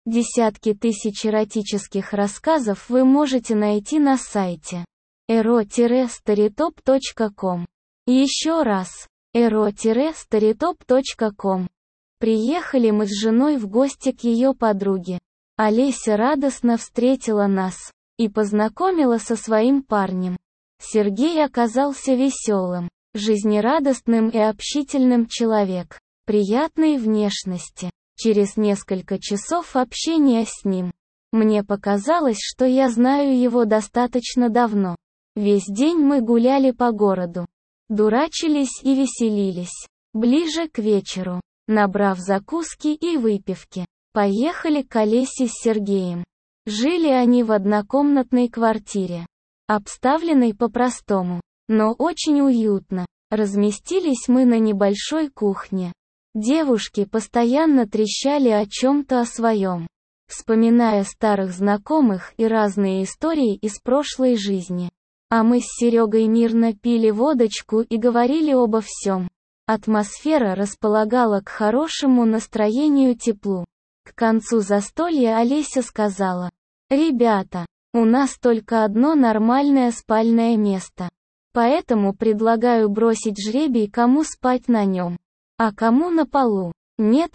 Десятки тысяч эротических рассказов вы можете найти на сайте ero-storytop.com. Еще раз, ero-storytop.com. Приехали мы с женой в гости к ее подруге. Олеся радостно встретила нас и познакомила со своим парнем. Сергей оказался веселым, жизнерадостным и общительным человек, приятной внешности. Через несколько часов общения с ним, мне показалось, что я знаю его достаточно давно. Весь день мы гуляли по городу, дурачились и веселились. Ближе к вечеру, набрав закуски и выпивки, поехали к Олесе с Сергеем. Жили они в однокомнатной квартире, обставленной по-простому, но очень уютно. Разместились мы на небольшой кухне. Девушки постоянно трещали о чем-то о своем, вспоминая старых знакомых и разные истории из прошлой жизни. А мы с Серегой мирно пили водочку и говорили обо всем. Атмосфера располагала к хорошему настроению, теплу. К концу застолья Олеся сказала: «Ребята, у нас только одно нормальное спальное место. Поэтому предлагаю бросить жребий, кому спать на нем, а кому на полу». «Нет,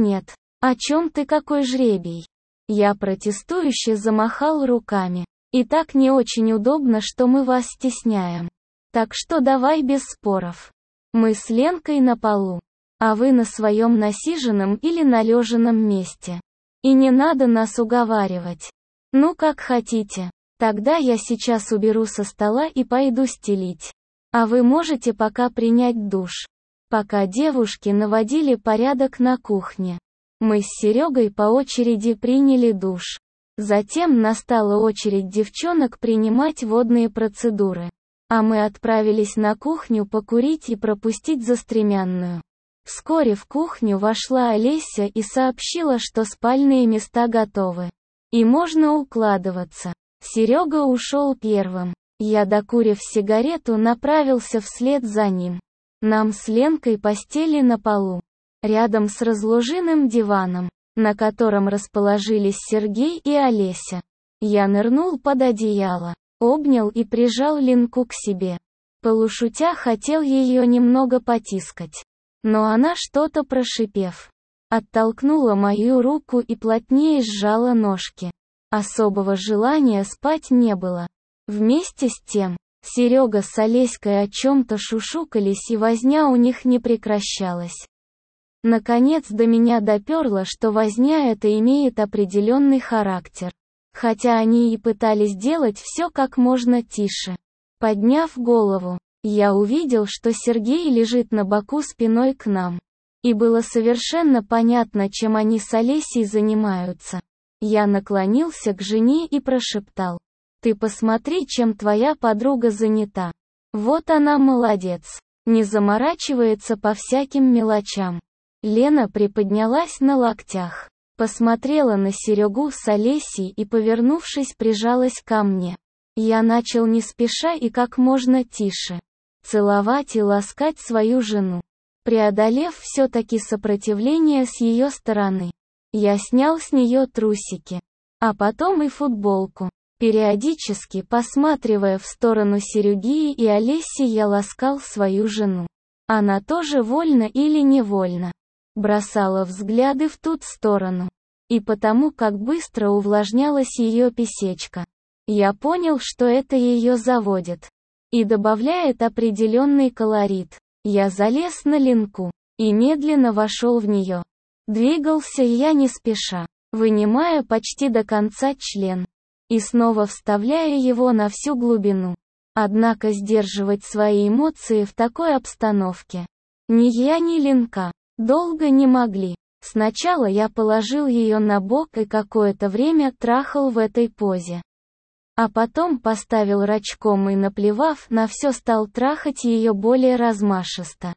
о чем ты, какой жребий?» Я протестующе замахал руками. «И так не очень удобно, что мы вас стесняем. Так что давай без споров. Мы с Ленкой на полу, а вы на своем насиженном или належанном месте. И не надо нас уговаривать. Ну как хотите. Тогда я сейчас уберу со стола и пойду стелить. А вы можете пока принять душ». Пока девушки наводили порядок на кухне, мы с Серегой по очереди приняли душ. Затем настала очередь девчонок принимать водные процедуры. А мы отправились на кухню покурить и пропустить застремянную. Вскоре в кухню вошла Олеся и сообщила, что спальные места готовы. И можно укладываться. Серега ушел первым. Я, докурив сигарету, направился вслед за ним. Нам с Ленкой постели на полу, рядом с разложенным диваном, на котором расположились Сергей и Олеся. Я нырнул под одеяло, обнял и прижал Ленку к себе. Полушутя хотел ее немного потискать. Но она, что-то прошипев, оттолкнула мою руку и плотнее сжала ножки. Особого желания спать не было. Вместе с тем, Серега с Олеськой о чем-то шушукались, и возня у них не прекращалась. Наконец до меня доперло, что возня эта имеет определенный характер. Хотя они и пытались делать все как можно тише. Подняв голову, я увидел, что Сергей лежит на боку спиной к нам. И было совершенно понятно, чем они с Олесей занимаются. Я наклонился к жене и прошептал: «Ты посмотри, чем твоя подруга занята. Вот она молодец, не заморачивается по всяким мелочам». Лена приподнялась на локтях, посмотрела на Серегу с Олесей и, повернувшись, прижалась ко мне. Я начал не спеша и как можно тише целовать и ласкать свою жену. Преодолев все-таки сопротивление с ее стороны, я снял с нее трусики, а потом и футболку. Периодически, посматривая в сторону Сереги и Олеси, я ласкал свою жену. Она тоже, вольно или невольно, бросала взгляды в ту сторону. И потому, как быстро увлажнялась ее писечка, я понял, что это ее заводит и добавляет определенный колорит. Я залез на Ленку и медленно вошел в нее. Двигался я не спеша, вынимая почти до конца член и снова вставляя его на всю глубину. Однако сдерживать свои эмоции в такой обстановке ни я, ни Ленка долго не могли. Сначала я положил ее на бок и какое-то время трахал в этой позе. А потом поставил рачком и, наплевав на все, стал трахать ее более размашисто.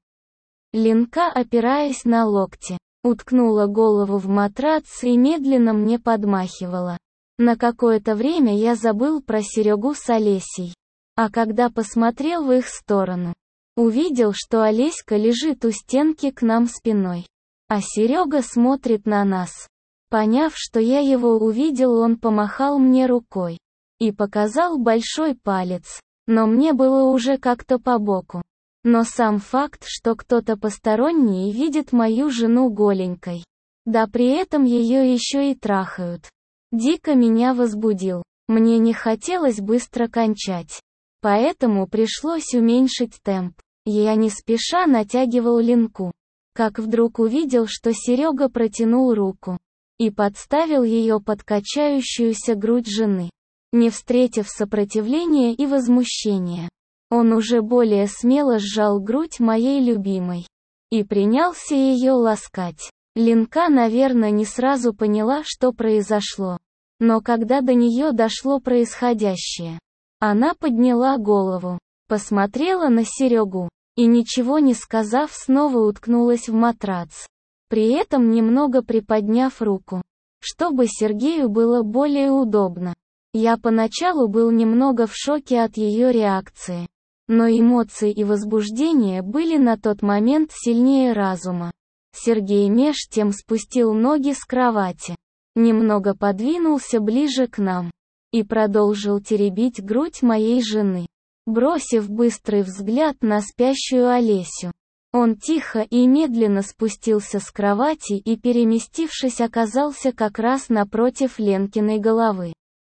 Ленка, опираясь на локти, уткнула голову в матрац и медленно мне подмахивала. На какое-то время я забыл про Серегу с Олесей. А когда посмотрел в их сторону, увидел, что Олеська лежит у стенки к нам спиной, а Серега смотрит на нас. Поняв, что я его увидел, он помахал мне рукой и показал большой палец, но мне было уже как-то по боку. Но сам факт, что кто-то посторонний видит мою жену голенькой, да при этом ее еще и трахают, дико меня возбудил. Мне не хотелось быстро кончать, поэтому пришлось уменьшить темп. Я не спеша натягивал ленку, как вдруг увидел, что Серега протянул руку и подставил ее под качающуюся грудь жены. Не встретив сопротивления и возмущения, он уже более смело сжал грудь моей любимой и принялся ее ласкать. Ленка, наверное, не сразу поняла, что произошло. Но когда до нее дошло происходящее, она подняла голову, посмотрела на Серегу и, ничего не сказав, снова уткнулась в матрац, при этом немного приподняв руку, чтобы Сергею было более удобно. Я поначалу был немного в шоке от ее реакции, но эмоции и возбуждение были на тот момент сильнее разума. Сергей меж тем спустил ноги с кровати, немного подвинулся ближе к нам и продолжил теребить грудь моей жены. Бросив быстрый взгляд на спящую Олесю, он тихо и медленно спустился с кровати и, переместившись, оказался как раз напротив Ленкиной головы.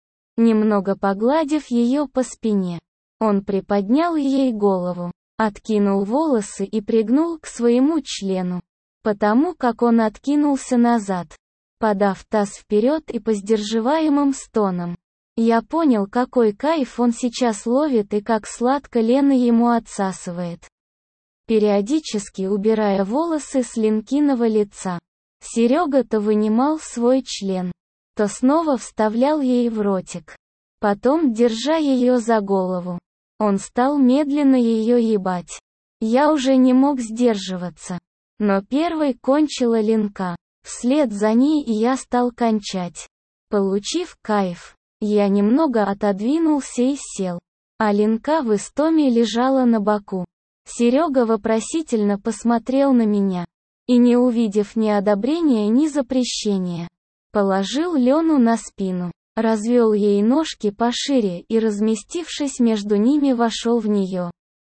Немного погладив ее по спине, он приподнял ей голову, откинул волосы и пригнул к своему члену, потому как он откинулся назад, подав таз вперед и по сдерживаемым стонам. Я понял, какой кайф он сейчас ловит и как сладко Лена ему отсасывает, периодически убирая волосы с Ленкиного лица. Серега то вынимал свой член, то снова вставлял ей в ротик. Потом, держа ее за голову, он стал медленно ее ебать. Я уже не мог сдерживаться. Но первой кончила Ленка. Вслед за ней и я стал кончать. Получив кайф, я немного отодвинулся и сел. А Ленка в истоме лежала на боку. Серега вопросительно посмотрел на меня и, не увидев ни одобрения, ни запрещения, положил Лену на спину, развел ей ножки пошире и, разместившись между ними, вошел в нее.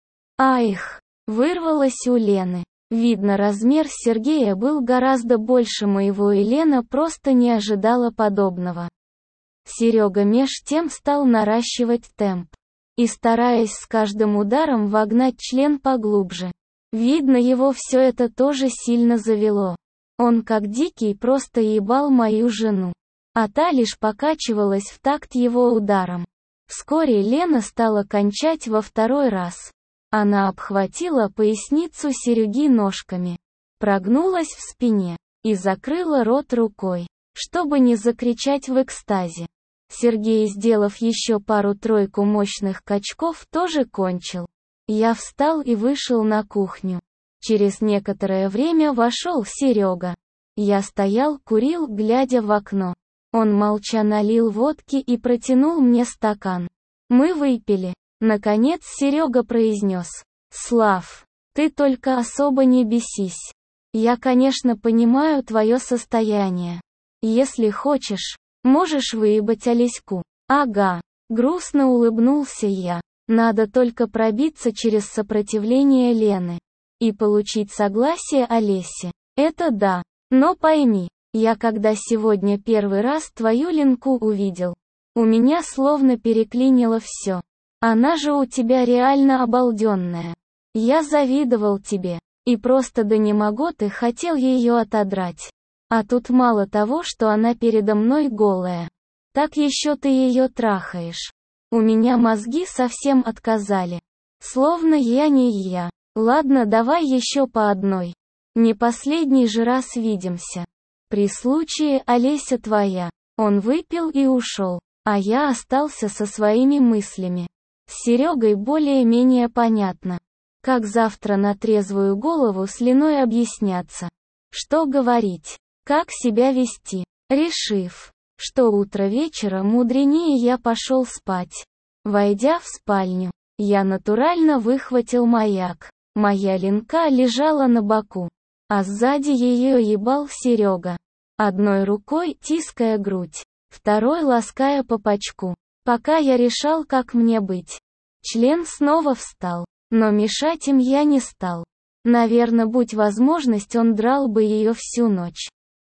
Айх! Вырвалось у Лены. Видно, размер Сергея был гораздо больше моего, и Лена просто не ожидала подобного. Серега меж тем стал наращивать темп и, стараясь с каждым ударом вогнать член поглубже. Видно, его все это тоже сильно завело. Он как дикий просто ебал мою жену, а та лишь покачивалась в такт его ударом. Вскоре Лена стала кончать во второй раз. Она обхватила поясницу Сереги ножками, прогнулась в спине и закрыла рот рукой, чтобы не закричать в экстазе. Сергей, сделав еще пару-тройку мощных качков, тоже кончил. Я встал и вышел на кухню. Через некоторое время вошел Серега. Я стоял, курил, глядя в окно. Он молча налил водки и протянул мне стакан. Мы выпили. Наконец Серега произнес: «Слав, ты только особо не бесись. Я, конечно, понимаю твое состояние. Если хочешь, можешь выебать Олеську». «Ага», — грустно улыбнулся я. «Надо только пробиться через сопротивление Лены и получить согласие Олеси. Это да. Но пойми, я когда сегодня первый раз твою Ленку увидел, у меня словно переклинило все. Она же у тебя реально обалденная. Я завидовал тебе, и просто да не могу, ты хотел ее отодрать. А тут мало того, что она передо мной голая, так еще ты ее трахаешь. У меня мозги совсем отказали. Словно я не я. Ладно, давай еще по одной. Не последний же раз видимся. При случае, Олеся твоя». Он выпил и ушел, а я остался со своими мыслями. С Серегой более-менее понятно, как завтра на трезвую голову с Леной объясняться, что говорить, как себя вести. Решив, что утро вечера мудренее, я пошел спать. Войдя в спальню, я натурально выхватил маяк. Моя Ленка лежала на боку, а сзади ее ебал Серега. одной рукой тиская грудь, второй лаская по пачку. Пока я решал, как мне быть. Член снова встал, но мешать им я не стал. Наверно, будь возможность, он драл бы ее всю ночь.